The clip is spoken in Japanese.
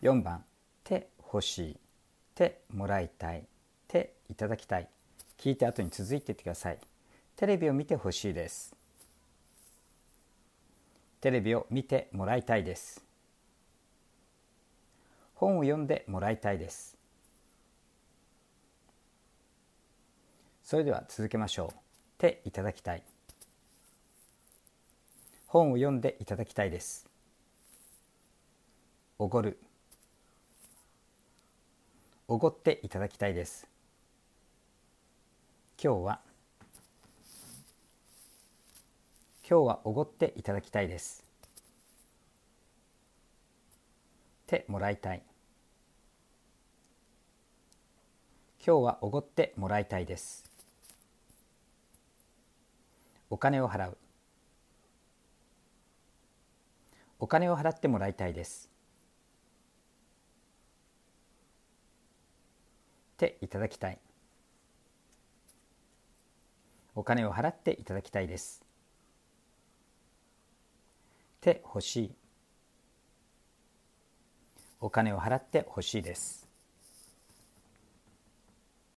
4番手欲しい、手もらいたい、手いただきたい。聞いた後に続いていってください。テレビを見てほしいです。テレビを見てもらいたいです。本を読んでもらいたいです。それでは続けましょう。手いただきたい。本を読んでいただきたいです。おごる。おごっていただきたいです。今日はおごっていただきたいです。手もらいたい。今日はおごってもらいたいです。お金を払う。お金を払ってもらいたいです。手いただきたい。お金を払っていただきたいです。手欲しい。お金を払って欲しいです。